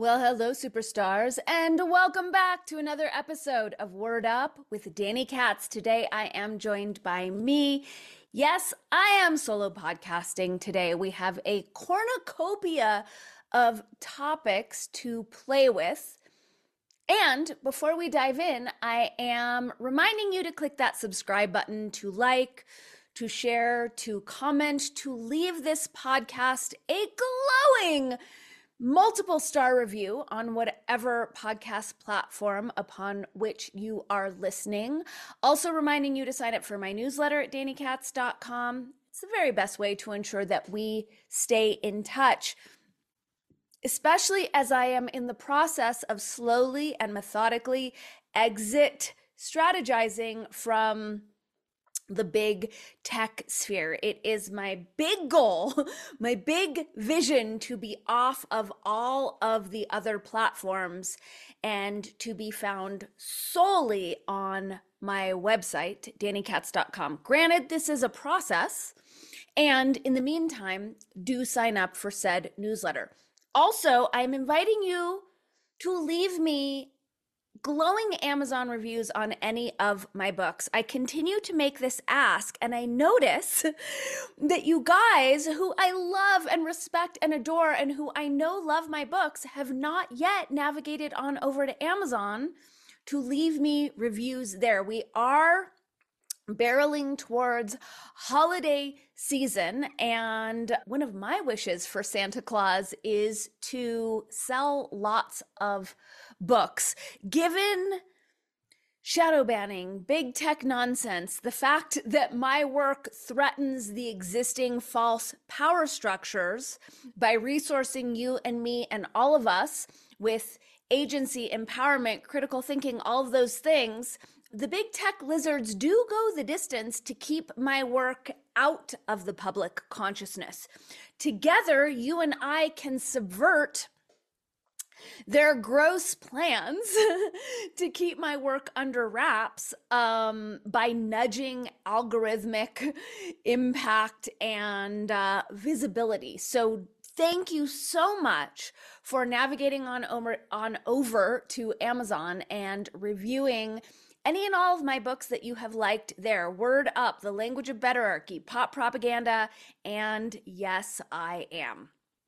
Well, hello, superstars, and welcome back to another episode of Word Up with Danny Katz. Today, I am joined by me. Yes, I am solo podcasting today. We have a cornucopia of topics to play with. And before we dive in, I am reminding you to click that subscribe button, to like, to share, to comment, to leave this podcast a glowing multiple star review on whatever podcast platform upon which you are listening. Also reminding you to sign up for my newsletter at dannykatz.com. It's the very best way to ensure that we stay in touch, especially as I am in the process of slowly and methodically exit strategizing from the big tech sphere. It is my big goal, my big vision to be off of all of the other platforms and to be found solely on my website, dannykatz.com. Granted, this is a process, and in the meantime, do sign up for said newsletter. Also, I'm inviting you to leave me glowing Amazon reviews on any of my books. I continue to make this ask, and I notice that you guys who I love and respect and adore and who I know love my books have not yet navigated on over to Amazon to leave me reviews there. We are barreling towards holiday season, and one of my wishes for Santa Claus is to sell lots of books. Given shadow banning, big tech nonsense, the fact that my work threatens the existing false power structures by resourcing you and me and all of us with agency, empowerment, critical thinking, all of those things, the big tech lizards do go the distance to keep my work out of the public consciousness. Together, you and I can subvert their gross plans to keep my work under wraps by nudging algorithmic impact and visibility. So thank you so much for navigating on over to Amazon and reviewing any and all of my books that you have liked there. Word Up, The Language of Betterarchy, Pop Propaganda, and Yes, I Am.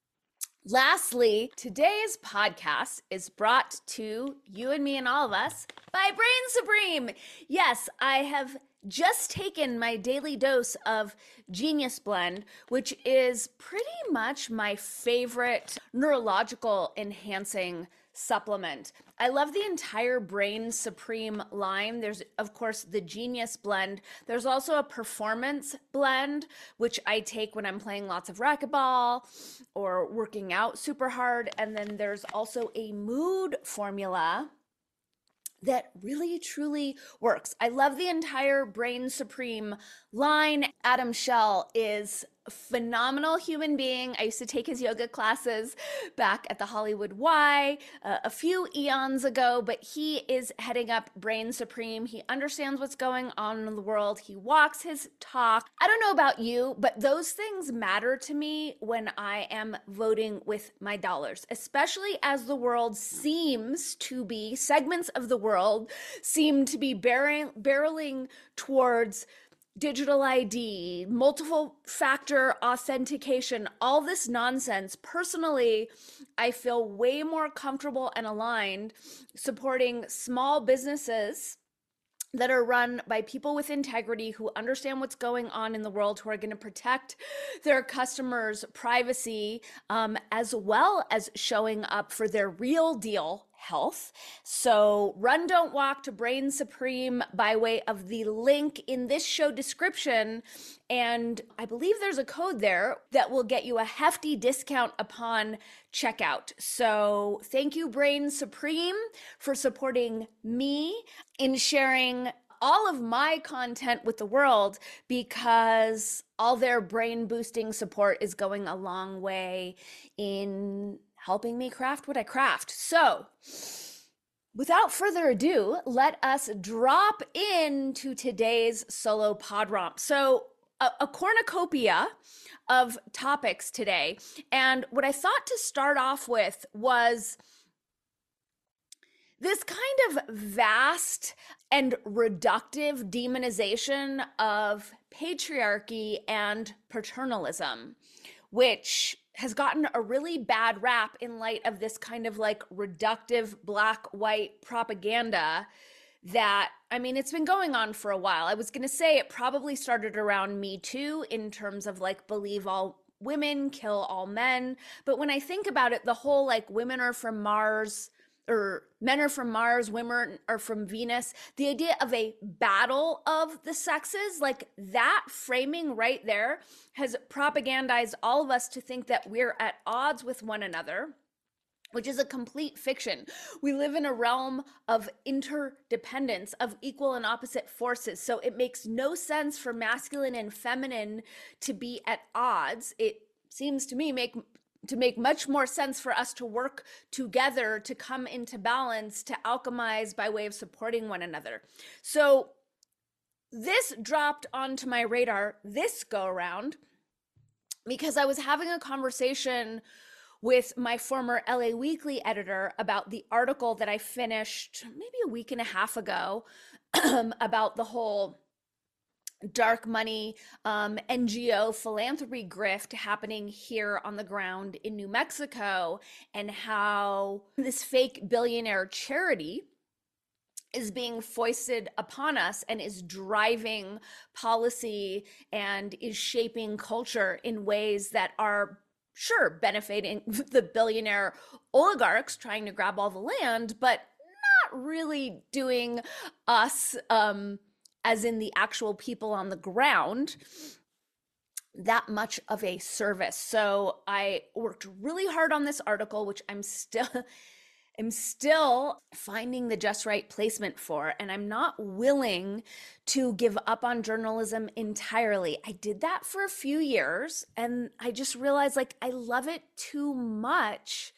Lastly, today's podcast is brought to you and me and all of us by Brain Supreme. Yes, I have just taken my daily dose of Genius Blend, which is pretty much my favorite neurological enhancing supplement. I love the entire Brain Supreme line. There's, of course, the Genius Blend. There's also a Performance Blend, which I take when I'm playing lots of racquetball or working out super hard. And then there's also a mood formula that really truly works. I love the entire Brain Supreme line. Adam Shell is a phenomenal human being. I used to take his yoga classes back at the Hollywood Y a few eons ago, but he is heading up Brain Supreme. He understands what's going on in the world. He walks his talk. I don't know about you, but those things matter to me when I am voting with my dollars, especially as the world seems to be, segments of the world seem to be barreling towards digital ID, multiple factor authentication, all this nonsense. Personally, I feel way more comfortable and aligned supporting small businesses that are run by people with integrity who understand what's going on in the world, who are going to protect their customers' privacy, as well as showing up for their real deal health. So run, don't walk to Brain Supreme by way of the link in this show description. And I believe there's a code there that will get you a hefty discount upon checkout. So thank you, Brain Supreme, for supporting me in sharing all of my content with the world, because all their brain boosting support is going a long way in helping me craft what I craft. So without further ado, let us drop into today's solo pod romp. So a cornucopia of topics today. And what I thought to start off with was this kind of vast and reductive demonization of patriarchy and paternalism, which has gotten a really bad rap in light of this kind of like reductive black white propaganda that, I mean, it's been going on for a while. I was going to say it probably started around Me Too in terms of like believe all women, kill all men. But when I think about it, the whole like women are from Mars or men are from Mars, women are from Venus, the idea of a battle of the sexes, like that framing right there has propagandized all of us to think that we're at odds with one another, which is a complete fiction. We live in a realm of interdependence, of equal and opposite forces. So it makes no sense for masculine and feminine to be at odds. It seems to me to make much more sense for us to work together, to come into balance, to alchemize by way of supporting one another. So this dropped onto my radar this go around because I was having a conversation with my former LA Weekly editor about the article that I finished maybe a week and a half ago about the whole dark money NGO philanthropy grift happening here on the ground in New Mexico, and how this fake billionaire charity is being foisted upon us and is driving policy and is shaping culture in ways that are sure benefiting the billionaire oligarchs trying to grab all the land, but not really doing us, as in the actual people on the ground, that much of a service. So I worked really hard on this article, which I'm still finding the just right placement for, and I'm not willing to give up on journalism entirely. I did that for a few years, and I just realized like I love it too much.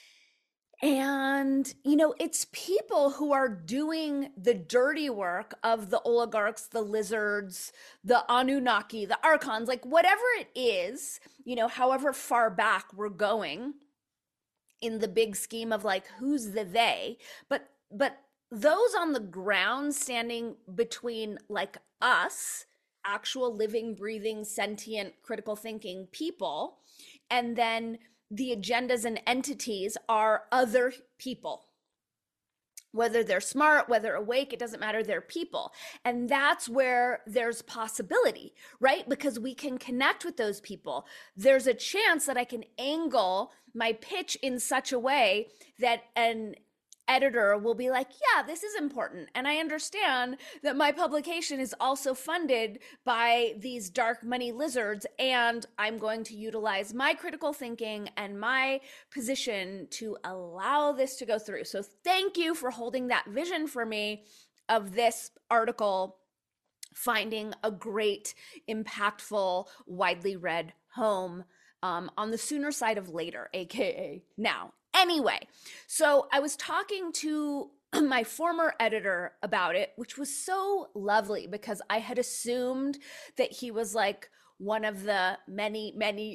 And, you know, it's people who are doing the dirty work of the oligarchs, the lizards, the Anunnaki, the archons, like whatever it is, you know, however far back we're going in the big scheme of like who's the they, but those on the ground standing between like us, actual living, breathing, sentient, critical thinking people, and then the agendas and entities are other people. Whether they're smart, whether awake, it doesn't matter, they're people. And that's where there's possibility, right? Because we can connect with those people. There's a chance that I can angle my pitch in such a way that an editor will be like, yeah, this is important. And I understand that my publication is also funded by these dark money lizards, and I'm going to utilize my critical thinking and my position to allow this to go through. So thank you for holding that vision for me of this article finding a great, impactful, widely read home on the sooner side of later, aka now. Anyway, so I was talking to my former editor about it, which was so lovely because I had assumed that he was like one of the many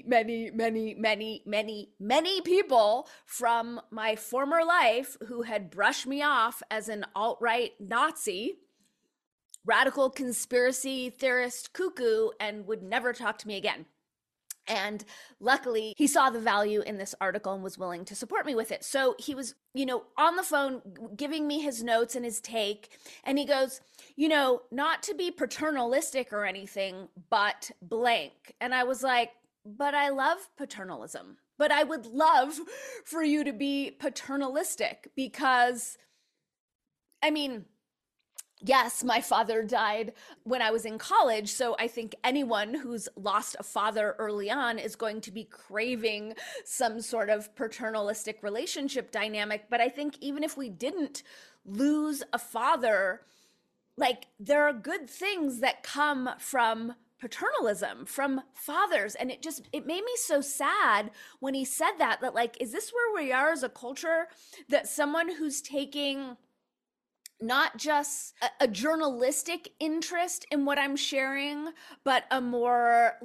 people from my former life who had brushed me off as an alt-right Nazi, radical conspiracy theorist cuckoo, and would never talk to me again. And luckily, he saw the value in this article and was willing to support me with it. So he was, you know, on the phone giving me his notes and his take. And he goes, you know, not to be paternalistic or anything, but blank. And I was like, but I love paternalism. But I would love for you to be paternalistic because, I mean, yes, my father died when I was in college. So I think anyone who's lost a father early on is going to be craving some sort of paternalistic relationship dynamic. But I think even if we didn't lose a father, like there are good things that come from paternalism, from fathers. And it made me so sad when he said that like, is this where we are as a culture, that someone who's taking not just a journalistic interest in what I'm sharing, but a more like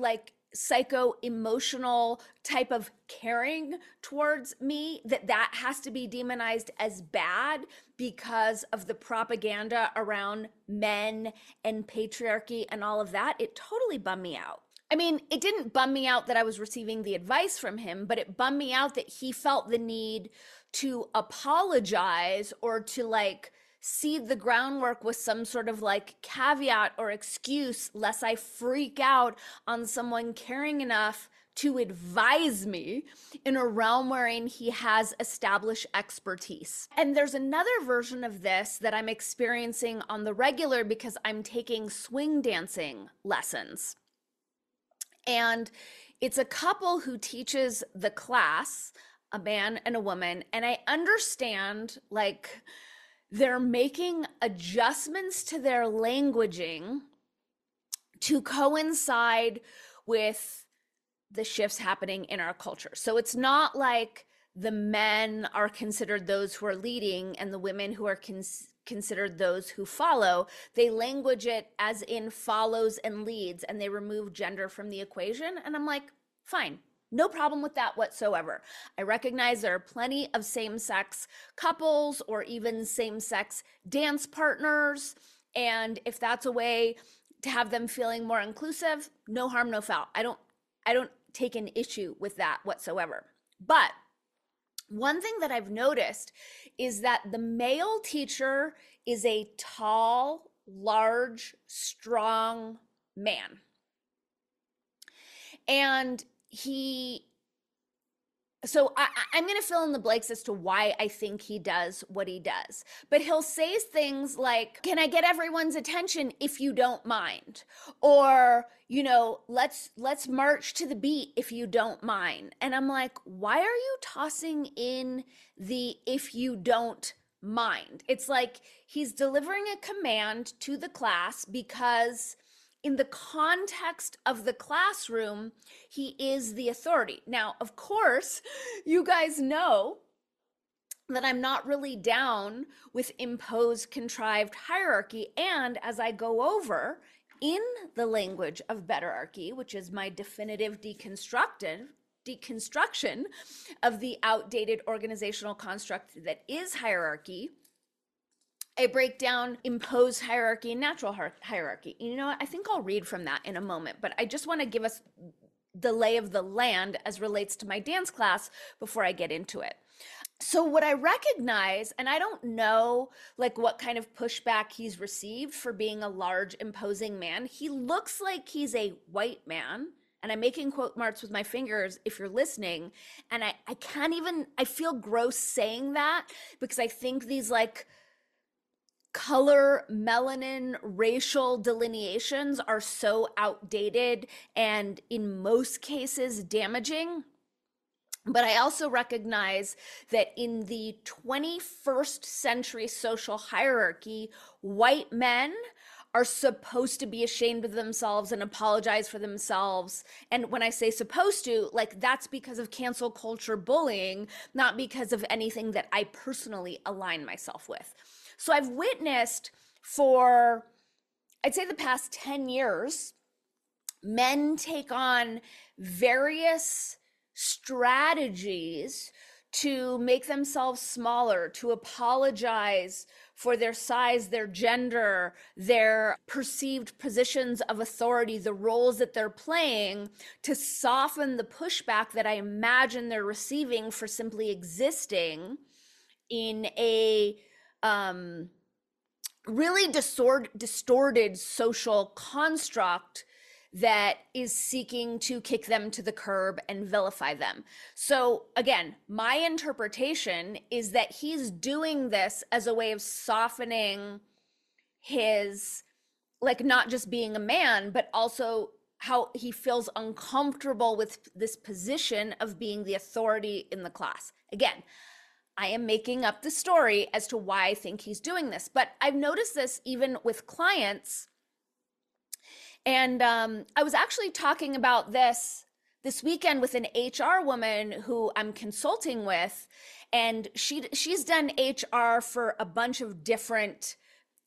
psycho-emotional type of caring towards me, that has to be demonized as bad because of the propaganda around men and patriarchy and all of that, it totally bummed me out. I mean, it didn't bum me out that I was receiving the advice from him, but it bummed me out that he felt the need to apologize or to like seed the groundwork with some sort of like caveat or excuse lest I freak out on someone caring enough to advise me in a realm wherein he has established expertise. And there's another version of this that I'm experiencing on the regular because I'm taking swing dancing lessons. And it's a couple who teaches the class, a man and a woman. And I understand like they're making adjustments to their languaging to coincide with the shifts happening in our culture. So it's not like the men are considered those who are leading and the women who are considered those who follow. They language it as in follows and leads, and they remove gender from the equation. And I'm like, fine, no problem with that whatsoever. I recognize there are plenty of same-sex couples or even same-sex dance partners. And if that's a way to have them feeling more inclusive, no harm, no foul. I don't take an issue with that whatsoever. But one thing that I've noticed is that the male teacher is a tall, large, strong man. And I'm going to fill in the blanks as to why I think he does what he does. But he'll say things like, can I get everyone's attention if you don't mind? Or, let's march to the beat if you don't mind. And I'm like, why are you tossing in the if you don't mind? It's like he's delivering a command to the class because in the context of the classroom, he is the authority. Now, of course, you guys know that I'm not really down with imposed, contrived hierarchy. And as I go over in the language of betterarchy, which is my definitive deconstruction of the outdated organizational construct that is hierarchy, I break down imposed hierarchy and natural hierarchy. You know what? I think I'll read from that in a moment, but I just want to give us the lay of the land as relates to my dance class before I get into it. So what I recognize, and I don't know like what kind of pushback he's received for being a large, imposing man. He looks like he's a white man. And I'm making quote marks with my fingers if you're listening. And I feel gross saying that because I think these like color, melanin, racial delineations are so outdated and in most cases damaging. But I also recognize that in the 21st century social hierarchy, white men are supposed to be ashamed of themselves and apologize for themselves. And when I say supposed to, like that's because of cancel culture bullying, not because of anything that I personally align myself with. So I've witnessed for, I'd say the past 10 years, men take on various strategies to make themselves smaller, to apologize for their size, their gender, their perceived positions of authority, the roles that they're playing, to soften the pushback that I imagine they're receiving for simply existing in a really distorted social construct that is seeking to kick them to the curb and vilify them. So again, my interpretation is that he's doing this as a way of softening his, like not just being a man, but also how he feels uncomfortable with this position of being the authority in the class. Again, I am making up the story as to why I think he's doing this, but I've noticed this even with clients. And I was actually talking about this weekend with an HR woman who I'm consulting with, and she's done HR for a bunch of different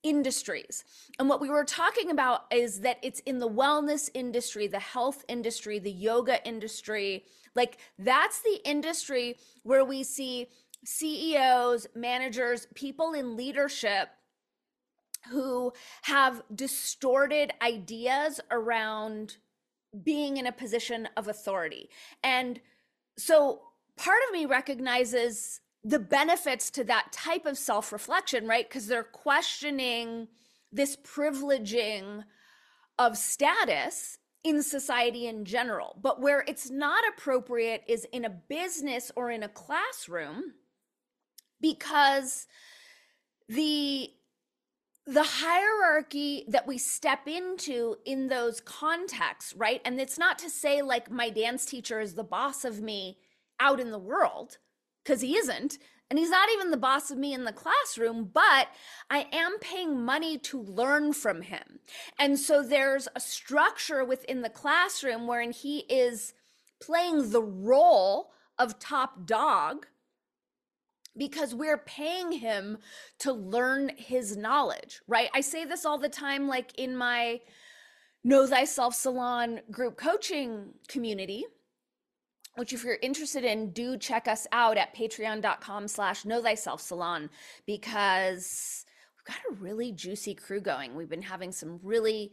industries. And what we were talking about is that it's in the wellness industry, the health industry, the yoga industry. Like that's the industry where we see CEOs, managers, people in leadership who have distorted ideas around being in a position of authority. And so part of me recognizes the benefits to that type of self-reflection, right? Because they're questioning this privileging of status in society in general. But where it's not appropriate is in a business or in a classroom, because the hierarchy that we step into in those contexts, right? And it's not to say like my dance teacher is the boss of me out in the world, because he isn't. And he's not even the boss of me in the classroom, but I am paying money to learn from him. And so there's a structure within the classroom wherein he is playing the role of top dog, because we're paying him to learn his knowledge, right? I say this all the time, like in my Know Thyself Salon group coaching community, which if you're interested in, do check us out at patreon.com/knowthyselfsalon, because we've got a really juicy crew going. We've been having some really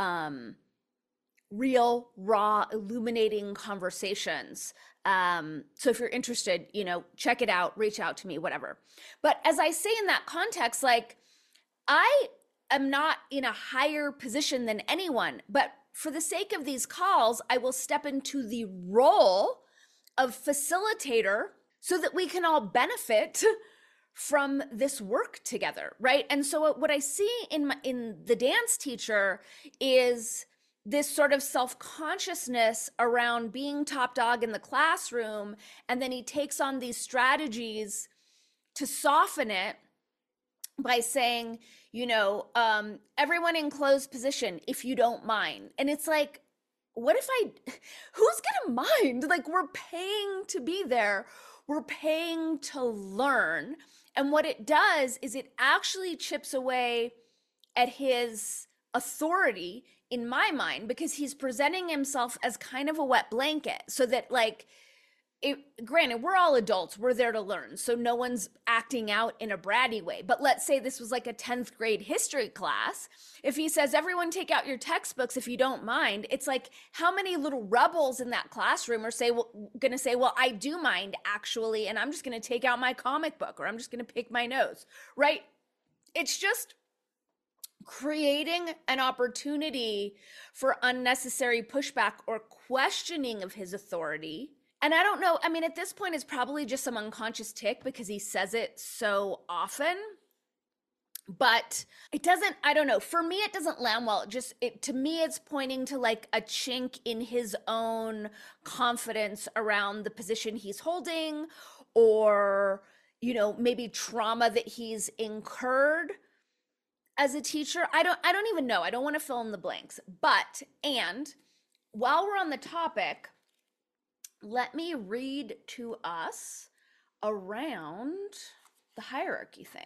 real, raw, illuminating conversations. So if you're interested, check it out, reach out to me, whatever. But as I say in that context, like I am not in a higher position than anyone, but for the sake of these calls, I will step into the role of facilitator so that we can all benefit from this work together, right? And so what I see in the dance teacher is this sort of self-consciousness around being top dog in the classroom, and then he takes on these strategies to soften it by saying, everyone in closed position, if you don't mind. And it's like, who's gonna mind? Like, we're paying to be there. We're paying to learn. And what it does is it actually chips away at his authority in my mind, because he's presenting himself as kind of a wet blanket, so that granted, we're all adults, we're there to learn, so no one's acting out in a bratty way. But let's say this was like a 10th grade history class. If he says, everyone take out your textbooks if you don't mind, it's like, how many little rebels in that classroom are gonna say, well, I do mind actually, and I'm just gonna take out my comic book, or I'm just gonna pick my nose, right? It's just creating an opportunity for unnecessary pushback or questioning of his authority. And I don't know, I mean, at this point, it's probably just some unconscious tick because he says it so often. But it doesn't, I don't know, for me, it doesn't land well. To me, it's pointing to like a chink in his own confidence around the position he's holding, or, maybe trauma that he's incurred as a teacher. I don't even know. I don't want to fill in the blanks. And while we're on the topic, let me read to us around the hierarchy thing.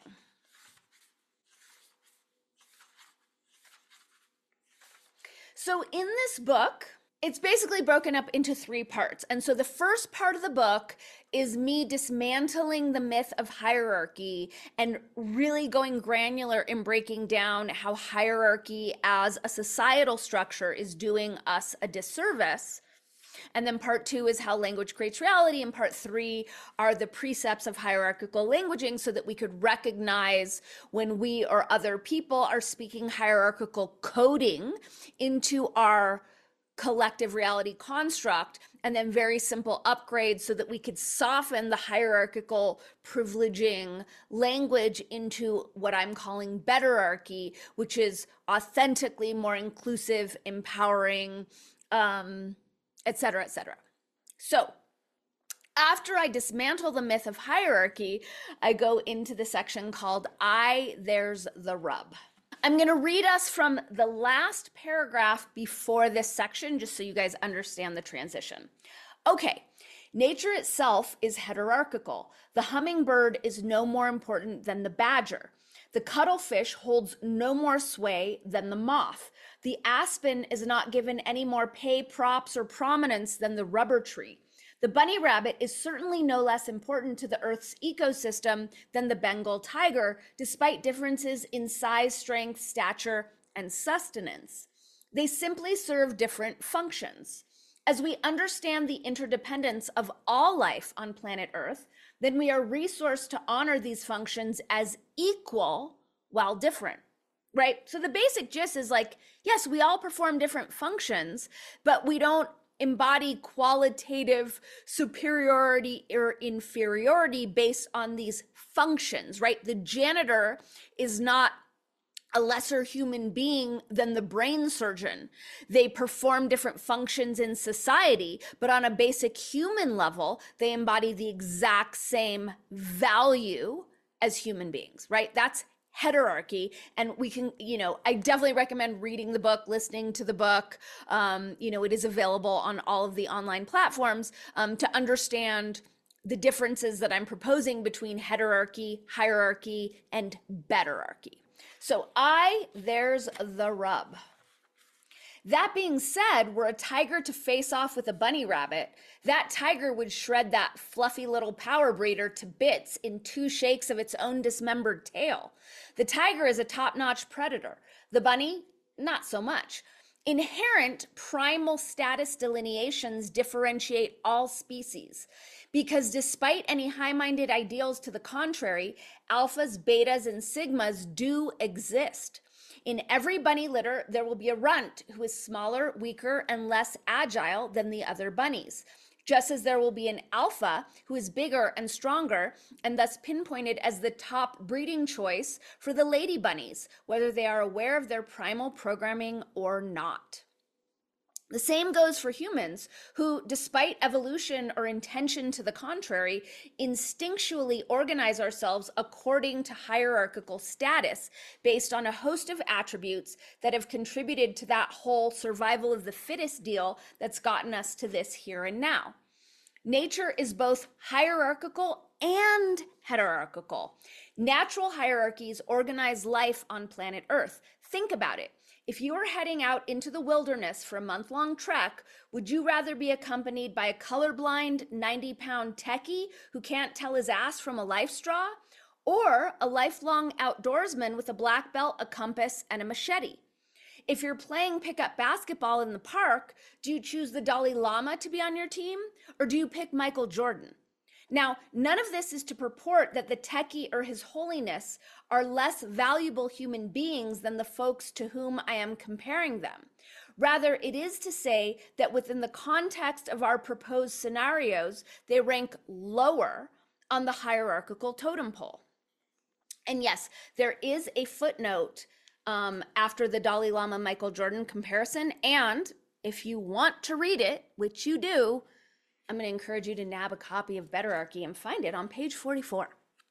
So in this book, it's basically broken up into 3 parts. And so the first part of the book is me dismantling the myth of hierarchy and really going granular in breaking down how hierarchy as a societal structure is doing us a disservice. And then part 2 is how language creates reality. And part 3 are the precepts of hierarchical languaging, so that we could recognize when we or other people are speaking hierarchical coding into our collective reality construct, and then very simple upgrades so that we could soften the hierarchical privileging language into what I'm calling betterarchy, which is authentically more inclusive, empowering, et cetera, et cetera. So after I dismantle the myth of hierarchy, I go into the section called There's the Rub. I'm going to read us from the last paragraph before this section, just so you guys understand the transition. Okay, nature itself is heterarchical. The hummingbird is no more important than the badger. The cuttlefish holds no more sway than the moth. The aspen is not given any more pay, props, or prominence than the rubber tree. The bunny rabbit is certainly no less important to the Earth's ecosystem than the Bengal tiger, despite differences in size, strength, stature, and sustenance. They simply serve different functions. As we understand the interdependence of all life on planet Earth, then we are resourced to honor these functions as equal while different, right? So the basic gist is like, yes, we all perform different functions, but we don't embody qualitative superiority or inferiority based on these functions, right? The janitor is not a lesser human being than the brain surgeon. They perform different functions in society, but on a basic human level, they embody the exact same value as human beings, right? That's heterarchy. And we can, I definitely recommend reading the book, listening to the book. It is available on all of the online platforms to understand the differences that I'm proposing between heterarchy, hierarchy, and betterarchy. So there's the rub. That being said, were a tiger to face off with a bunny rabbit, that tiger would shred that fluffy little power breeder to bits in 2 shakes of its own dismembered tail. The tiger is a top-notch predator. The bunny, not so much. Inherent primal status delineations differentiate all species, because despite any high-minded ideals to the contrary, alphas, betas, and sigmas do exist. In every bunny litter, there will be a runt who is smaller, weaker, and less agile than the other bunnies, just as there will be an alpha who is bigger and stronger and thus pinpointed as the top breeding choice for the lady bunnies, whether they are aware of their primal programming or not. The same goes for humans who, despite evolution or intention to the contrary, instinctually organize ourselves according to hierarchical status based on a host of attributes that have contributed to that whole survival of the fittest deal that's gotten us to this here and now. Nature is both hierarchical and heterarchical. Natural hierarchies organize life on planet Earth. Think about it. If you were heading out into the wilderness for a month-long trek, would you rather be accompanied by a colorblind 90-pound techie who can't tell his ass from a life straw, or a lifelong outdoorsman with a black belt, a compass, and a machete? If you're playing pickup basketball in the park, do you choose the Dalai Lama to be on your team, or do you pick Michael Jordan? Now, none of this is to purport that the techie or his holiness are less valuable human beings than the folks to whom I am comparing them. Rather, it is to say that within the context of our proposed scenarios, they rank lower on the hierarchical totem pole. And yes, there is a footnote after the Dalai Lama Michael Jordan comparison. And if you want to read it, which you do, I'm going to encourage you to nab a copy of Betterarchy and find it on page 44.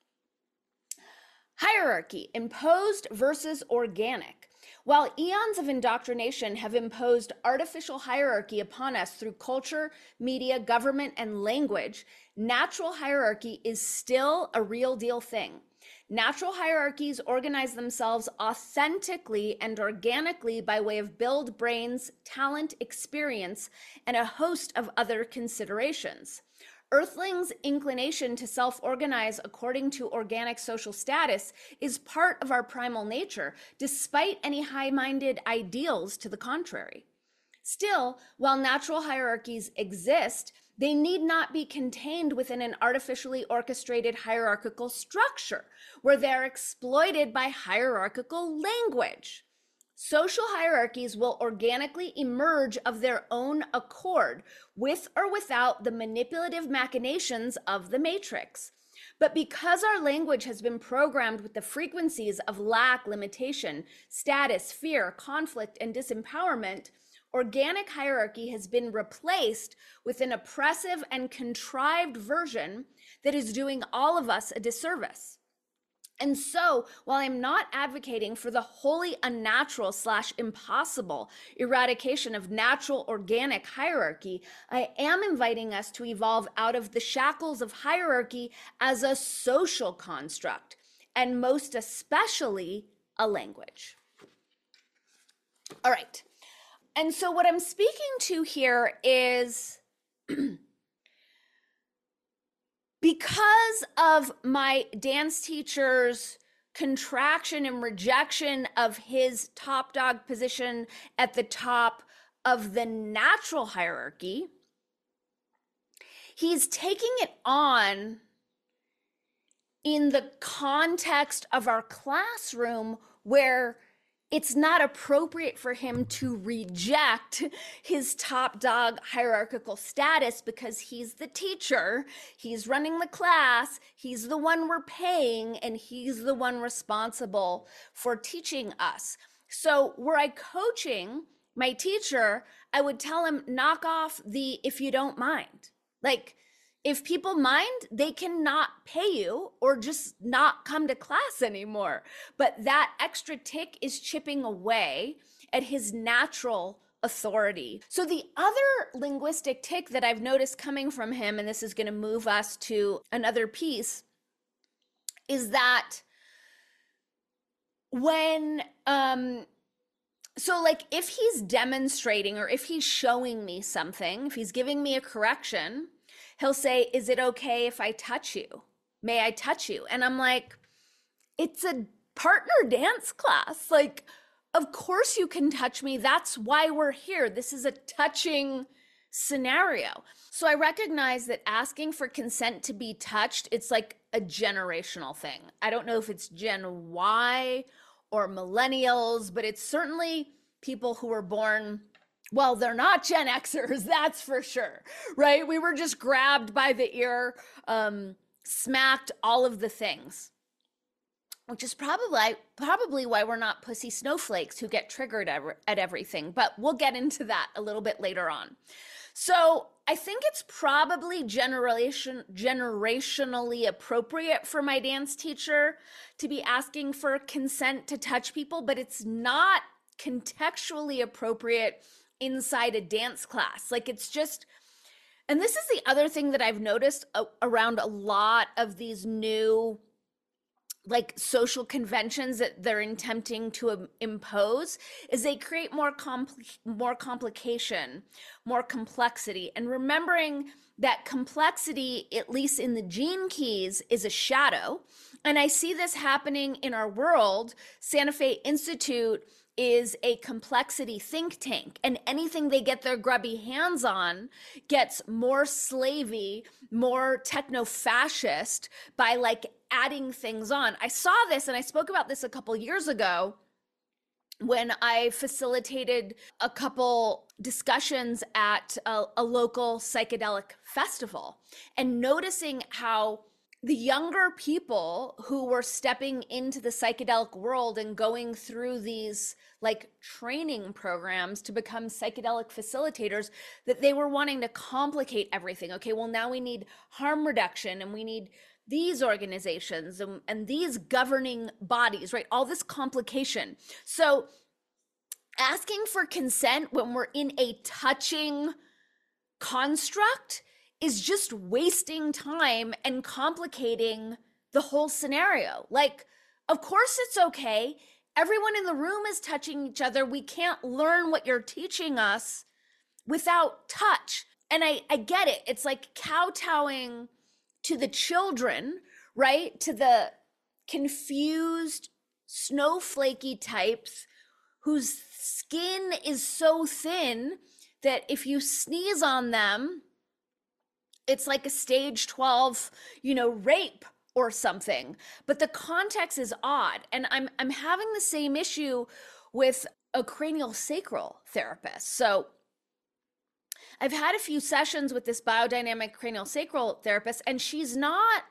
Hierarchy, imposed versus organic. While eons of indoctrination have imposed artificial hierarchy upon us through culture, media, government, and language, natural hierarchy is still a real deal thing. Natural hierarchies organize themselves authentically and organically by way of build, brains, talent, experience, and a host of other considerations. Earthlings' inclination to self-organize according to organic social status is part of our primal nature, despite any high-minded ideals to the contrary. Still, while natural hierarchies exist, they need not be contained within an artificially orchestrated hierarchical structure where they're exploited by hierarchical language. Social hierarchies will organically emerge of their own accord, with or without the manipulative machinations of the matrix. But because our language has been programmed with the frequencies of lack, limitation, status, fear, conflict, and disempowerment, organic hierarchy has been replaced with an oppressive and contrived version that is doing all of us a disservice. And so, while I'm not advocating for the wholly unnatural / impossible eradication of natural organic hierarchy, I am inviting us to evolve out of the shackles of hierarchy as a social construct, and most especially a language. All right. And so what I'm speaking to here is because of my dance teacher's contraction and rejection of his top dog position at the top of the natural hierarchy, he's taking it on in the context of our classroom where it's not appropriate for him to reject his top dog hierarchical status because he's the teacher, he's running the class, he's the one we're paying, and he's the one responsible for teaching us. So were I coaching my teacher, I would tell him, knock off the if you don't mind. Like, if people mind, they cannot pay you or just not come to class anymore. But that extra tick is chipping away at his natural authority. So the other linguistic tick that I've noticed coming from him, and this is going to move us to another piece, is that when, so like if he's demonstrating or if he's showing me something, if he's giving me a correction, he'll say, is it okay if I touch you? May I touch you? And I'm like, it's a partner dance class. Like, of course you can touch me. That's why we're here. This is a touching scenario. So I recognize that asking for consent to be touched, it's like a generational thing. I don't know if it's Gen Y or millennials, but it's certainly people who were born, well, they're not Gen Xers, that's for sure, right? We were just grabbed by the ear, smacked, all of the things, which is probably why we're not pussy snowflakes who get triggered at everything. But we'll get into that a little bit later on. So I think it's probably generationally appropriate for my dance teacher to be asking for consent to touch people, but it's not contextually appropriate inside a dance class. Like, it's just, and this is the other thing that I've noticed around a lot of these new like social conventions that they're attempting to impose, is they create more complication, more complexity. And remembering that complexity, at least in the gene keys, is a shadow. And I see this happening in our world. Santa Fe Institute is a complexity think tank, and anything they get their grubby hands on gets more slavey, more techno-fascist by like adding things on. I saw this, and I spoke about this a couple years ago when I facilitated a couple discussions at a local psychedelic festival, and noticing how the younger people who were stepping into the psychedelic world and going through these like training programs to become psychedelic facilitators, that they were wanting to complicate everything. Okay, well, now we need harm reduction, and we need these organizations and these governing bodies, right? All this complication. So asking for consent when we're in a touching construct is just wasting time and complicating the whole scenario. Like, of course it's okay. Everyone in the room is touching each other. We can't learn what you're teaching us without touch. And I get it. It's like kowtowing to the children, right? To the confused, snowflakey types whose skin is so thin that if you sneeze on them, it's like a stage 12, rape or something. But the context is odd. And I'm having the same issue with a cranial sacral therapist. So I've had a few sessions with this biodynamic cranial sacral therapist, and she's not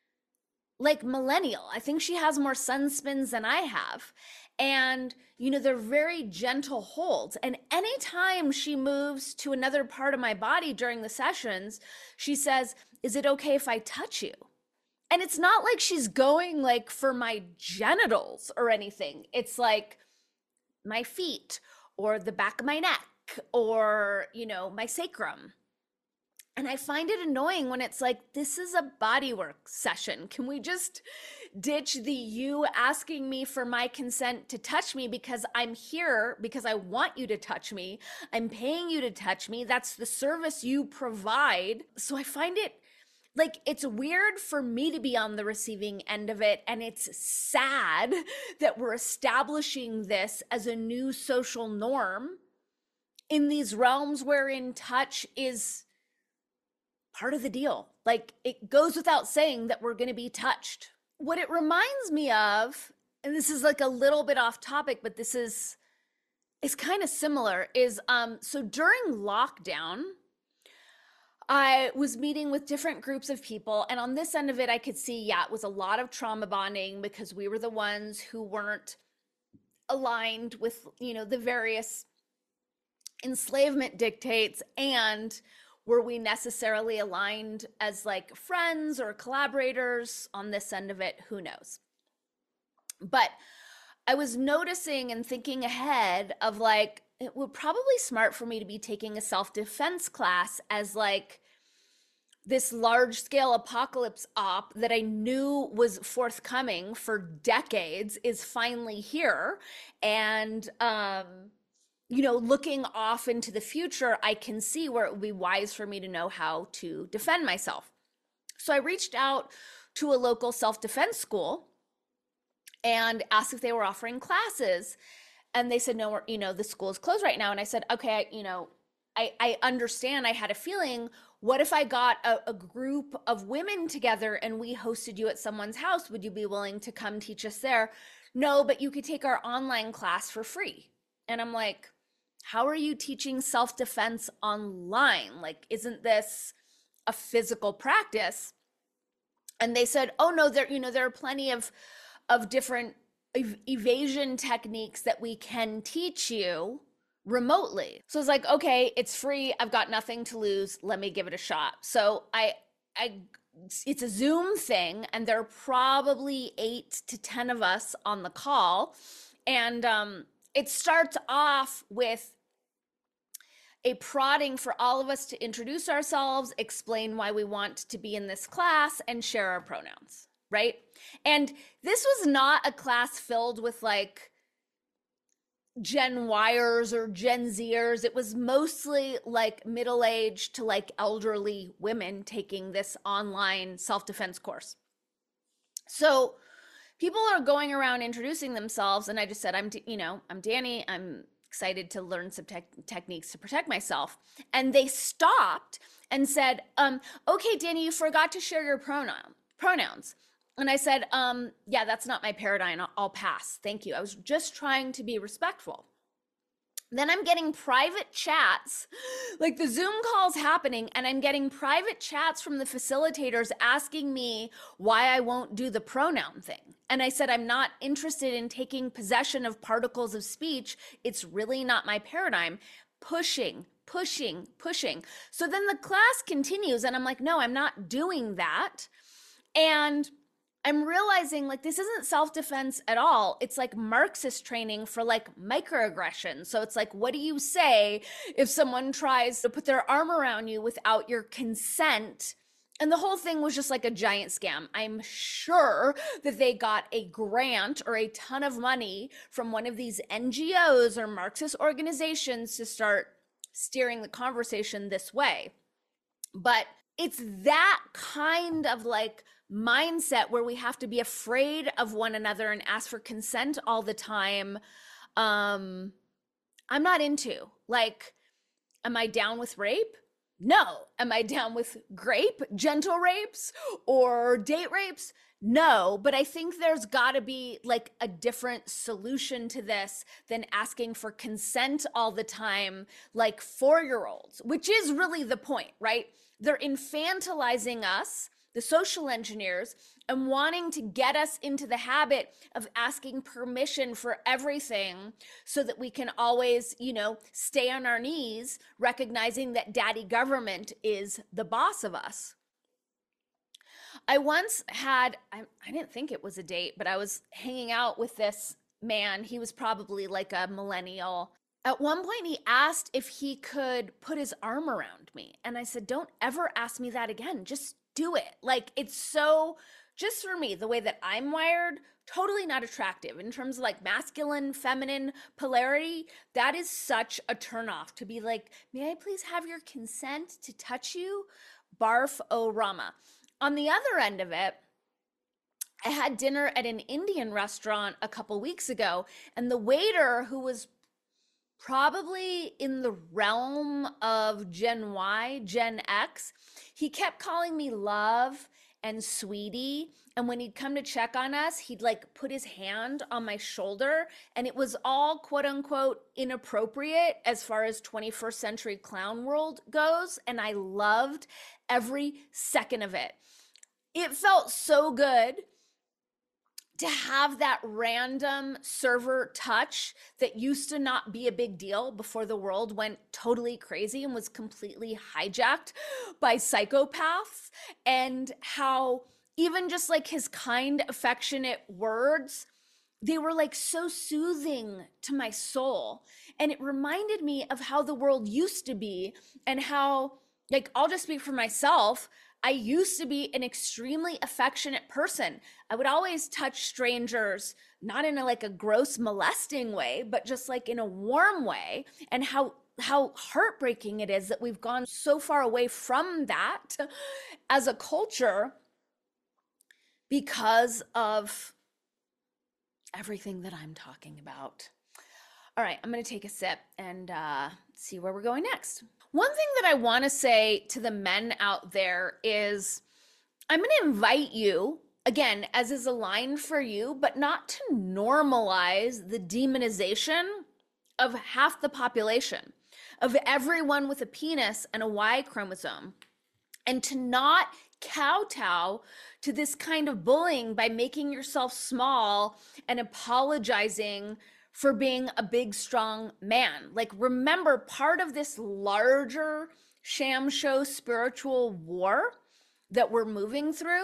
like millennial. I think she has more sunspins than I have. And, they're very gentle holds. And anytime she moves to another part of my body during the sessions, she says, is it okay if I touch you? And it's not like she's going like for my genitals or anything. It's like my feet or the back of my neck or, my sacrum. And I find it annoying when it's like, this is a bodywork session. Can we just ditch the you asking me for my consent to touch me because I'm here because I want you to touch me? I'm paying you to touch me. That's the service you provide. So I find it like it's weird for me to be on the receiving end of it. And it's sad that we're establishing this as a new social norm in these realms wherein touch is part of the deal. Like it goes without saying that we're going to be touched. What it reminds me of, and this is like a little bit off topic, but this is kind of similar, is so during lockdown, I was meeting with different groups of people, and on this end of it, I could see, yeah, it was a lot of trauma bonding because we were the ones who weren't aligned with, the various enslavement dictates, and were we necessarily aligned as like friends or collaborators on this end of it? Who knows? But I was noticing and thinking ahead of like, it would probably smart for me to be taking a self-defense class as like this large scale apocalypse op that I knew was forthcoming for decades is finally here. And, looking off into the future, I can see where it would be wise for me to know how to defend myself. So I reached out to a local self-defense school and asked if they were offering classes. And they said, no, the school is closed right now. And I said, okay, I understand. I had a feeling, what if I got a group of women together and we hosted you at someone's house? Would you be willing to come teach us there? No, but you could take our online class for free. And I'm like, how are you teaching self-defense online? Like, isn't this a physical practice? And they said, oh no, there are plenty of different evasion techniques that we can teach you remotely. So it's like, okay, it's free. I've got nothing to lose. Let me give it a shot. So it's a Zoom thing, and there are probably 8 to 10 of us on the call. And it starts off with a prodding for all of us to introduce ourselves, explain why we want to be in this class, and share our pronouns, right? And this was not a class filled with like Gen Yers or Gen Zers. It was mostly like middle-aged to like elderly women taking this online self-defense course. So people are going around introducing themselves, and I just said, I'm Danny. I'm excited to learn some techniques to protect myself. And they stopped and said, okay, Danny, you forgot to share your pronouns. And I said, yeah, that's not my paradigm. I'll pass. Thank you. I was just trying to be respectful. Then I'm getting private chats, like the Zoom call's happening, and I'm getting private chats from the facilitators asking me why I won't do the pronoun thing. And I said, I'm not interested in taking possession of particles of speech. It's really not my paradigm. Pushing. So then the class continues, and I'm like, no, I'm not doing that. And I'm realizing like this isn't self-defense at all. It's like Marxist training for like microaggression. So it's like, what do you say if someone tries to put their arm around you without your consent? And the whole thing was just like a giant scam. I'm sure that they got a grant or a ton of money from one of these NGOs or Marxist organizations to start steering the conversation this way. But it's that kind of like mindset where we have to be afraid of one another and ask for consent all the time. I'm not into. Like, am I down with rape? No. Am I down with gentle rapes or date rapes? No, but I think there's got to be like a different solution to this than asking for consent all the time, like 4-year-olds, which is really the point, right? They're infantilizing us, the social engineers, and wanting to get us into the habit of asking permission for everything so that we can always, stay on our knees, recognizing that daddy government is the boss of us. I once had, I didn't think it was a date, but I was hanging out with this man. He was probably like a millennial. At one point, he asked if he could put his arm around me. And I said, don't ever ask me that again. Just do it. Like, it's so, just for me, the way that I'm wired, totally not attractive in terms of like masculine, feminine polarity. That is such a turnoff to be like, may I please have your consent to touch you? Barf o Rama. On the other end of it, I had dinner at an Indian restaurant a couple weeks ago, and the waiter, who was probably in the realm of Gen Y, Gen X, he kept calling me love and sweetie. And when he'd come to check on us, he'd like put his hand on my shoulder. And it was all quote unquote inappropriate as far as 21st century clown world goes. And I loved every second of it. It felt so good to have that random server touch that used to not be a big deal before the world went totally crazy and was completely hijacked by psychopaths, and how even just like his kind, affectionate words, they were like so soothing to my soul. And it reminded me of how the world used to be, and how, like, I'll just speak for myself. I used to be an extremely affectionate person. I would always touch strangers, not in like a gross molesting way, but just like in a warm way. And how heartbreaking it is that we've gone so far away from that as a culture because of everything that I'm talking about. All right, I'm going to take a sip and see where we're going next. One thing that I want to say to the men out there is I'm going to invite you, again, as is aligned for you, but not to normalize the demonization of half the population, of everyone with a penis and a Y chromosome, and to not kowtow to this kind of bullying by making yourself small and apologizing for being a big, strong man. Like, remember, part of this larger sham show spiritual war that we're moving through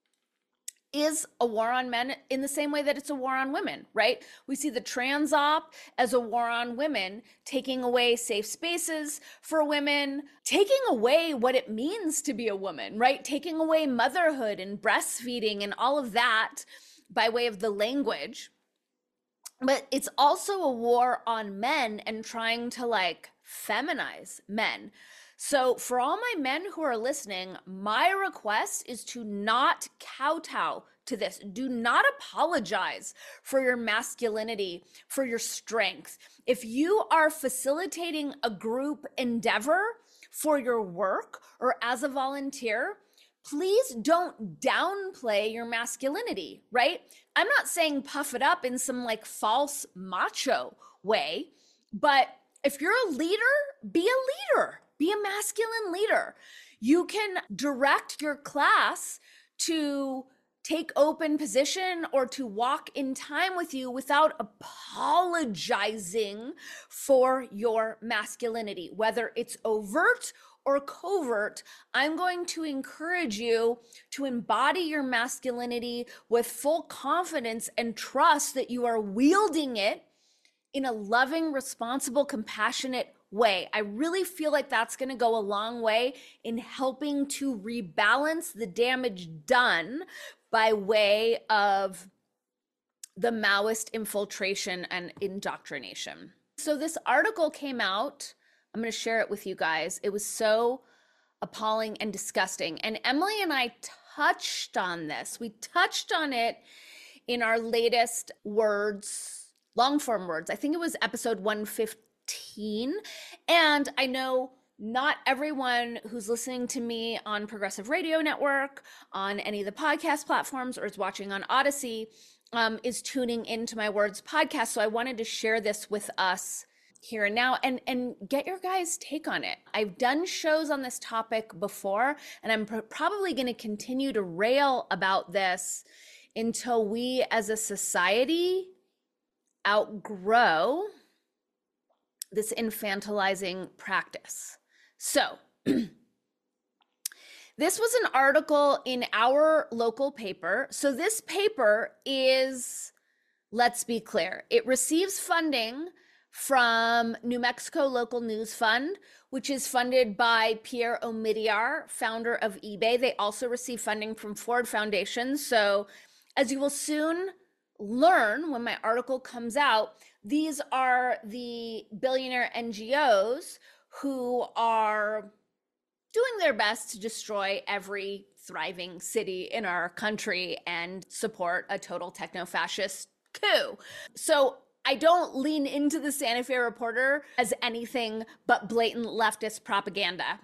is a war on men in the same way that it's a war on women, right? We see the trans op as a war on women, taking away safe spaces for women, taking away what it means to be a woman, right? Taking away motherhood and breastfeeding and all of that by way of the language. But it's also a war on men and trying to like feminize men. So for all my men who are listening, my request is to not kowtow to this. Do not apologize for your masculinity, for your strength. If you are facilitating a group endeavor for your work or as a volunteer, please don't downplay your masculinity, right? I'm not saying puff it up in some like false macho way, but if you're a leader, be a leader, be a masculine leader. You can direct your class to take open position or to walk in time with you without apologizing for your masculinity, whether it's overt or covert. I'm going to encourage you to embody your masculinity with full confidence and trust that you are wielding it in a loving, responsible, compassionate way. I really feel like that's going to go a long way in helping to rebalance the damage done by way of the Maoist infiltration and indoctrination. So this article came out. I'm going to share it with you guys. It was so appalling and disgusting. And Emily and I touched on this. We touched on it in our latest words, long form words. I think it was episode 115. And I know not everyone who's listening to me on Progressive Radio Network, on any of the podcast platforms, or is watching on Odyssey, is tuning into my words podcast. So I wanted to share this with us here and now and get your guys' take on it. I've done shows on this topic before, and I'm probably going to continue to rail about this until we as a society outgrow this infantilizing practice. So this was an article in our local paper. So this paper is, let's be clear, it receives funding from New Mexico Local News Fund, which is funded by Pierre Omidyar, founder of eBay. They also receive funding from Ford Foundation. So, as you will soon learn when my article comes out, these are the billionaire NGOs who are doing their best to destroy every thriving city in our country and support a total techno-fascist coup. So I don't lean into the Santa Fe Reporter as anything but blatant leftist propaganda.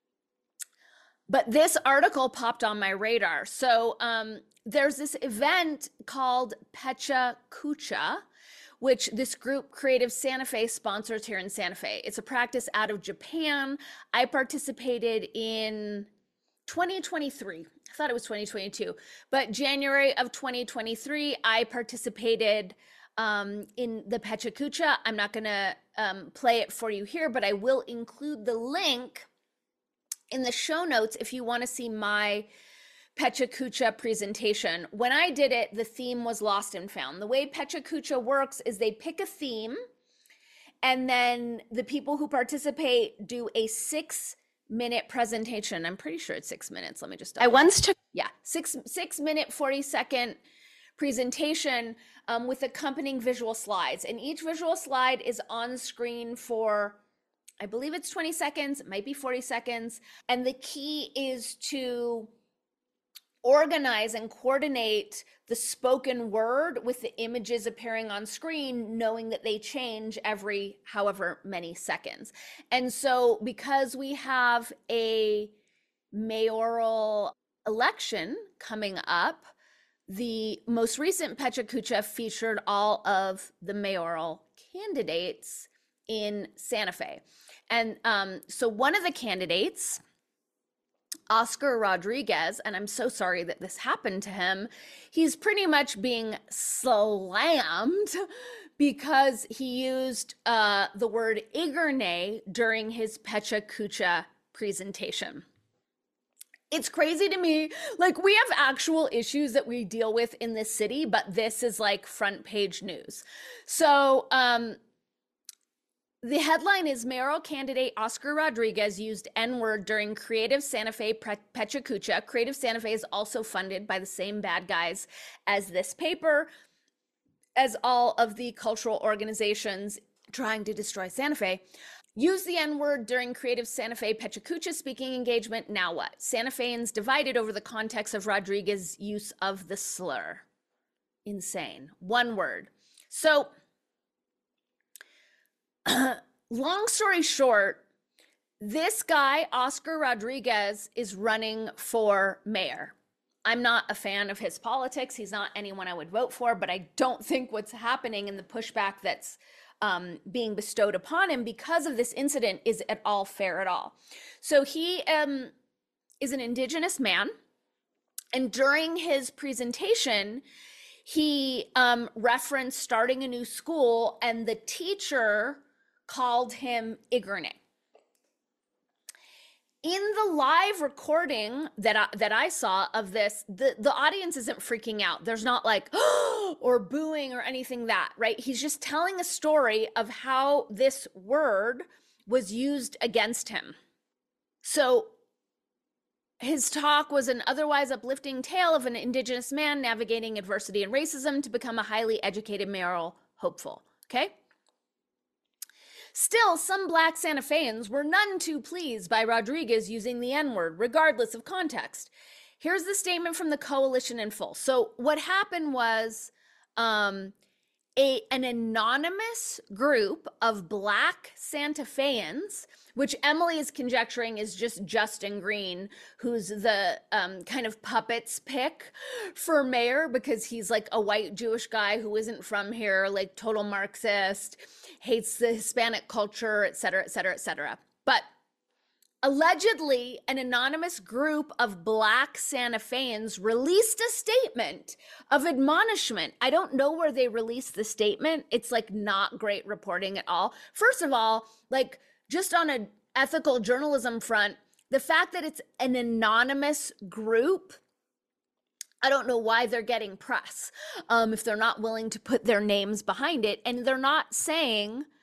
But this article popped on my radar. So there's this event called Pecha Kucha, which this group Creative Santa Fe sponsors here in Santa Fe. It's a practice out of Japan. I participated in 2023. I thought it was 2022, but January of 2023, I participated in the Pecha Kucha. I'm not gonna play it for you here, but I will include the link in the show notes if you wanna see my Pecha Kucha presentation. When I did it, the theme was Lost and Found. The way Pecha Kucha works is they pick a theme, and then the people who participate do a 6-minute presentation. I'm pretty sure it's 6 minutes. Let me just. I once took 6 minute 40-second presentation with accompanying visual slides, and each visual slide is on screen for, I believe it's 20 seconds. It might be 40 seconds, and the key is to organize and coordinate the spoken word with the images appearing on screen, knowing that they change every however many seconds. And so because we have a mayoral election coming up, the most recent Pecha Kucha featured all of the mayoral candidates in Santa Fe. And so one of the candidates, Oscar Rodriguez, and I'm so sorry that this happened to him, he's pretty much being slammed because he used the word Igorne during his Pecha Kucha presentation. It's crazy to me. Like, we have actual issues that we deal with in this city, but this is like front page news. So, the headline is mayoral candidate Oscar Rodriguez used N-word during Creative Santa Fe Pecha Kucha. Creative Santa Fe is also funded by the same bad guys as this paper, as all of the cultural organizations trying to destroy Santa Fe. Use the N-word during Creative Santa Fe Pecha Kucha speaking engagement. Now what? Santa Feans divided over the context of Rodriguez's use of the slur. Insane. One word. So, long story short, this guy, Oscar Rodriguez, is running for mayor. I'm not a fan of his politics. He's not anyone I would vote for, but I don't think what's happening in the pushback that's being bestowed upon him because of this incident is at all fair at all. So he is an Indigenous man, and during his presentation, he referenced starting a new school, and the teacher called him Igorne. In the live recording that I saw of this, the audience isn't freaking out. There's not like, oh, or booing or anything that, right? He's just telling a story of how this word was used against him. So his talk was an otherwise uplifting tale of an Indigenous man navigating adversity and racism to become a highly educated mayoral hopeful, okay? Still, some Black Santa Feans were none too pleased by Rodriguez using the N-word, regardless of context. Here's the statement from the coalition in full. So what happened was an anonymous group of Black Santa Feans, which Emily is conjecturing is just Justin Green, who's the kind of puppets pick for mayor because he's like a white Jewish guy who isn't from here, like total Marxist, hates the Hispanic culture, et cetera, et cetera, et cetera. But allegedly, an anonymous group of Black Santa Feans released a statement of admonishment. I don't know where they released the statement. It's like not great reporting at all. First of all, like just on an ethical journalism front, the fact that it's an anonymous group, I don't know why they're getting press if they're not willing to put their names behind it. And they're not saying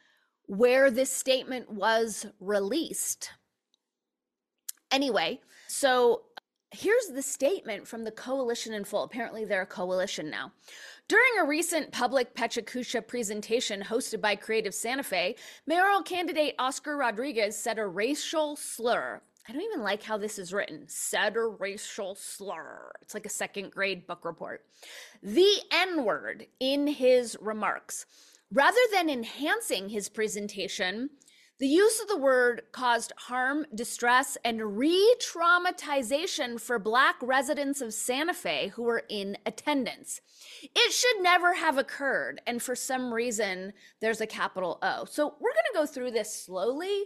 where this statement was released. Anyway, so here's the statement from the coalition in full. Apparently, they're a coalition now. During a recent public PechaKucha presentation hosted by Creative Santa Fe, mayoral candidate Oscar Rodriguez said a racial slur. I don't even like how this is written. Said a racial slur. It's like a second grade book report. The N-word in his remarks. Rather than enhancing his presentation, the use of the word caused harm, distress, and re-traumatization for Black residents of Santa Fe who were in attendance. It should never have occurred, and for some reason, there's a capital O. So we're going to go through this slowly,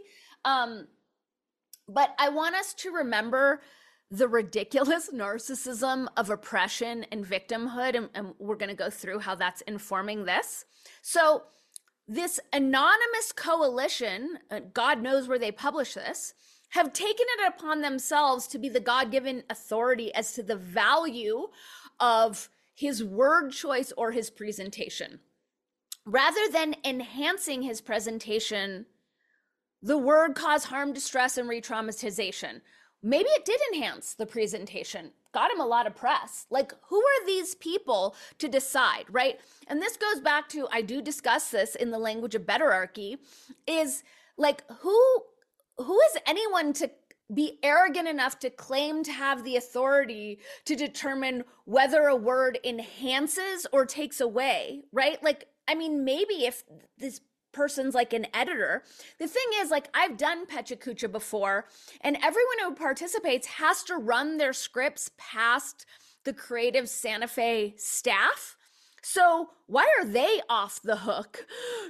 but I want us to remember the ridiculous narcissism of oppression and victimhood, and we're going to go through how that's informing this. So this anonymous coalition, God knows where they publish this, have taken it upon themselves to be the God-given authority as to the value of his word choice or his presentation. Rather than enhancing his presentation, the word caused harm, distress, and re-traumatization. Maybe it did enhance the presentation, got him a lot of press. Like, who are these people to decide, right? And this goes back to, I do discuss this in the language of betterarchy, is like, who is anyone to be arrogant enough to claim to have the authority to determine whether a word enhances or takes away, right? Like, I mean, maybe if this person's like an editor. The thing is, like, I've done PechaKucha before, and everyone who participates has to run their scripts past the Creative Santa Fe staff. So why are they off the hook,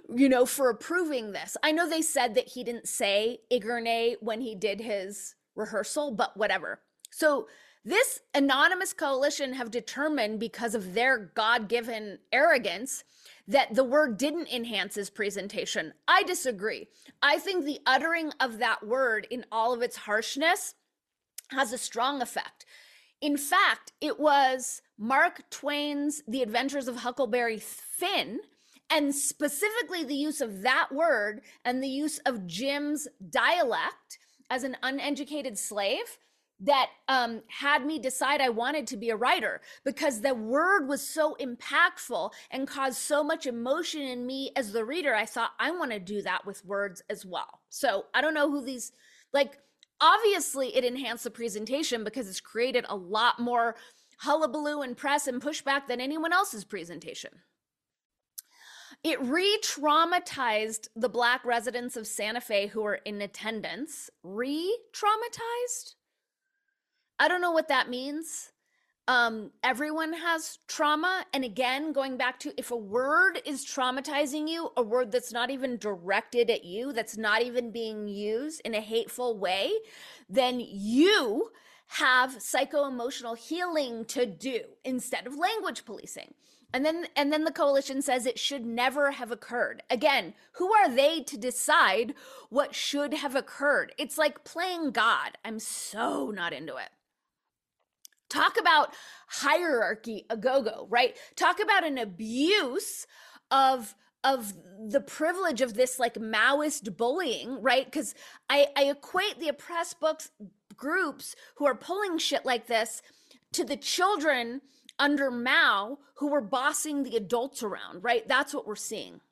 for approving this? I know they said that he didn't say Igerne when he did his rehearsal, but whatever. So this anonymous coalition have determined, because of their God-given arrogance, that the word didn't enhance his presentation. I disagree. I think the uttering of that word in all of its harshness has a strong effect. In fact, it was Mark Twain's The Adventures of Huckleberry Finn, and specifically the use of that word and the use of Jim's dialect as an uneducated slave that had me decide I wanted to be a writer, because the word was so impactful and caused so much emotion in me as the reader. I thought, I want to do that with words as well. So I don't know who these, like, obviously it enhanced the presentation because it's created a lot more hullabaloo and press and pushback than anyone else's presentation. It re-traumatized the Black residents of Santa Fe who were in attendance. Re-traumatized? I don't know what that means. Everyone has trauma. And again, going back to, if a word is traumatizing you, a word that's not even directed at you, that's not even being used in a hateful way, then you have psycho-emotional healing to do instead of language policing. And then the coalition says it should never have occurred. Again, who are they to decide what should have occurred? It's like playing God. I'm so not into it. Talk about hierarchy a go-go, right? Talk about an abuse of the privilege of this, like, Maoist bullying, right? Because I equate the oppressed books groups who are pulling shit like this to the children under Mao who were bossing the adults around, right? That's what we're seeing.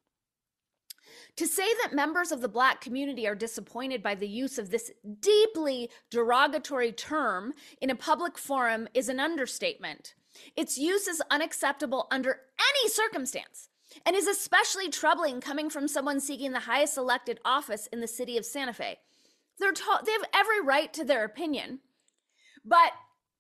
To say that members of the Black community are disappointed by the use of this deeply derogatory term in a public forum is an understatement. Its use is unacceptable under any circumstance, and is especially troubling coming from someone seeking the highest elected office in the city of Santa Fe. They have every right to their opinion, but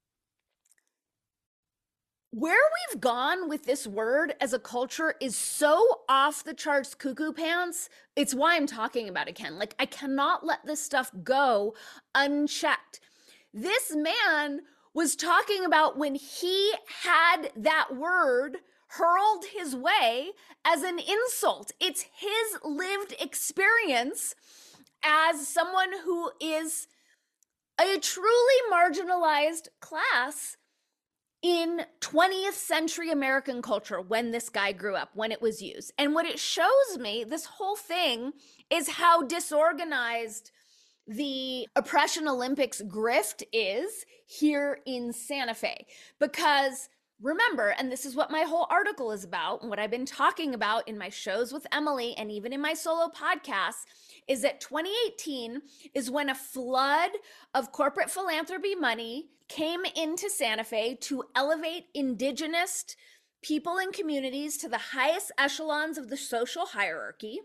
where we've gone with this word as a culture is so off the charts cuckoo pants. It's why I'm talking about it, Ken. Like, I cannot let this stuff go unchecked. This man was talking about when he had that word hurled his way as an insult. It's his lived experience as someone who is a truly marginalized class in 20th century American culture when this guy grew up, when it was used. And what it shows me, this whole thing, is how disorganized the Oppression Olympics grift is here in Santa Fe. Because remember, and this is what my whole article is about, and what I've been talking about in my shows with Emily and even in my solo podcasts, is that 2018 is when a flood of corporate philanthropy money came into Santa Fe to elevate indigenous people and communities to the highest echelons of the social hierarchy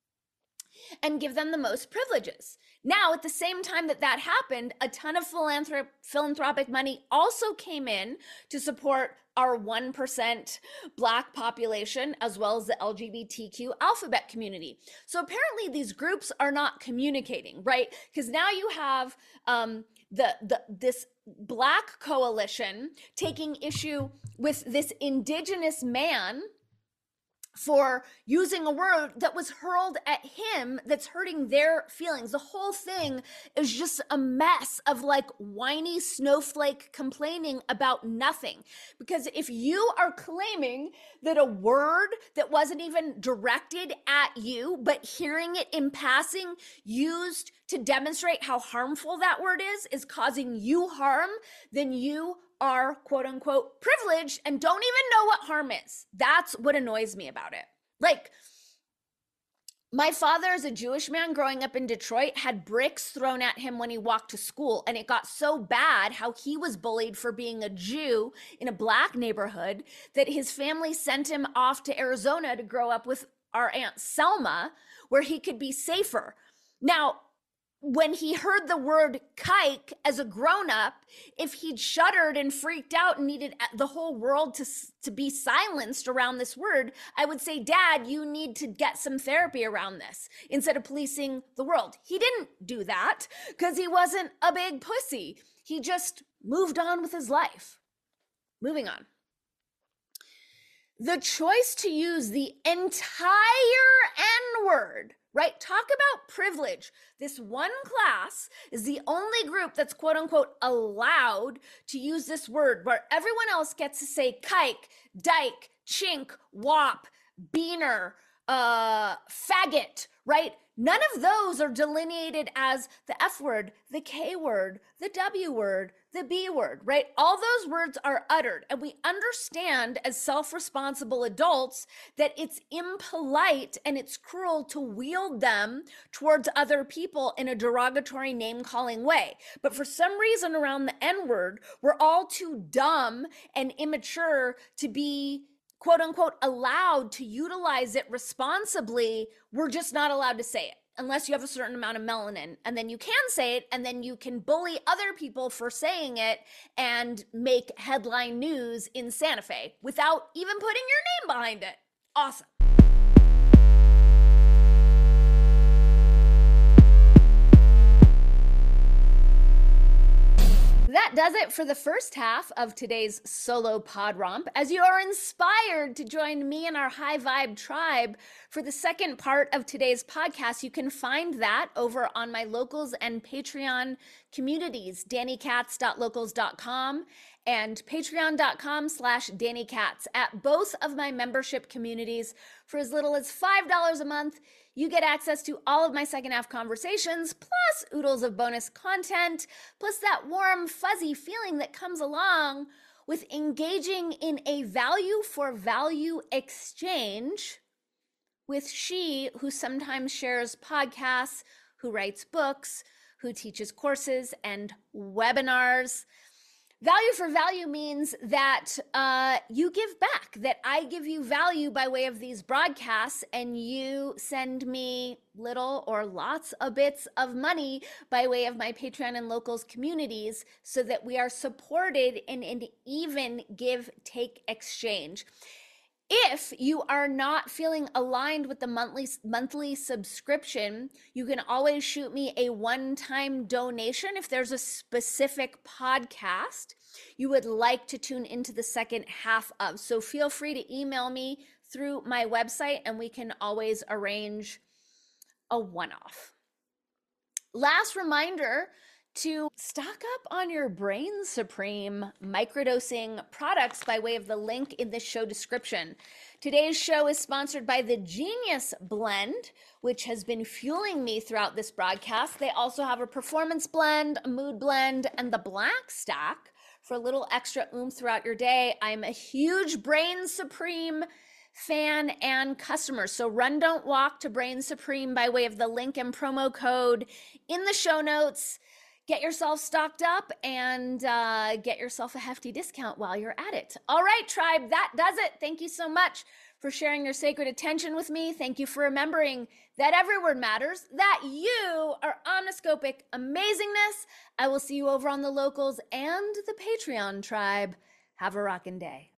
and give them the most privileges. Now, at the same time that that happened, a ton of philanthropic money also came in to support our 1% Black population, as well as the LGBTQ alphabet community. So apparently these groups are not communicating, right? Because now you have this Black coalition taking issue with this indigenous man for using a word that was hurled at him that's hurting their feelings. The whole thing is just a mess of like whiny snowflake complaining about nothing. Because if you are claiming that a word that wasn't even directed at you, but hearing it in passing used to demonstrate how harmful that word is causing you harm, then you are quote unquote privileged and don't even know what harm is. That's what annoys me about it. Like, my father, as a Jewish man growing up in Detroit, had bricks thrown at him when he walked to school. And it got so bad how he was bullied for being a Jew in a Black neighborhood that his family sent him off to Arizona to grow up with our Aunt Selma, where he could be safer. Now, when he heard the word kike as a grown-up, if he'd shuddered and freaked out and needed the whole world to be silenced around this word, I would say, Dad, you need to get some therapy around this instead of policing the world. He didn't do that because he wasn't a big pussy. He just moved on with his life. Moving on. The choice to use the entire N-word, right? Talk about privilege. This one class is the only group that's quote unquote allowed to use this word, where everyone else gets to say kike, dyke, chink, wop, beaner, faggot, right? None of those are delineated as the F word, the K word, the W word, the B word, right? All those words are uttered, and we understand as self-responsible adults that it's impolite and it's cruel to wield them towards other people in a derogatory name-calling way. But for some reason around the N-word, we're all too dumb and immature to be quote unquote allowed to utilize it responsibly. We're just not allowed to say it unless you have a certain amount of melanin, and then you can say it, and then you can bully other people for saying it and make headline news in Santa Fe without even putting your name behind it. Awesome. That does it for the first half of today's solo pod romp. As you are inspired to join me and our high vibe tribe for the second part of today's podcast, you can find that over on my locals and Patreon communities, dannykatz.locals.com and patreon.com/dannykatz. At both of my membership communities, for as little as $5 a month, you get access to all of my second half conversations, plus oodles of bonus content, plus that warm, fuzzy feeling that comes along with engaging in a value for value exchange with she who sometimes shares podcasts, who writes books, who teaches courses and webinars. Value for value means that you give back, that I give you value by way of these broadcasts, and you send me little or lots of bits of money by way of my Patreon and locals communities, so that we are supported in an even give-take exchange. If you are not feeling aligned with the monthly subscription, you can always shoot me a one-time donation if there's a specific podcast you would like to tune into the second half of. So feel free to email me through my website and we can always arrange a one-off. Last reminder to stock up on your Brain Supreme microdosing products by way of the link in the show description. Today's show is sponsored by the Genius Blend, which has been fueling me throughout this broadcast. They also have a performance blend, a mood blend, and the Black Stack for a little extra oomph throughout your day. I'm a huge Brain Supreme fan and customer. So run, don't walk to Brain Supreme by way of the link and promo code in the show notes. Get yourself stocked up and get yourself a hefty discount while you're at it. All right, tribe, that does it. Thank you so much for sharing your sacred attention with me. Thank you for remembering that every word matters, that you are omniscopic amazingness. I will see you over on the locals and the Patreon tribe. Have a rockin' day.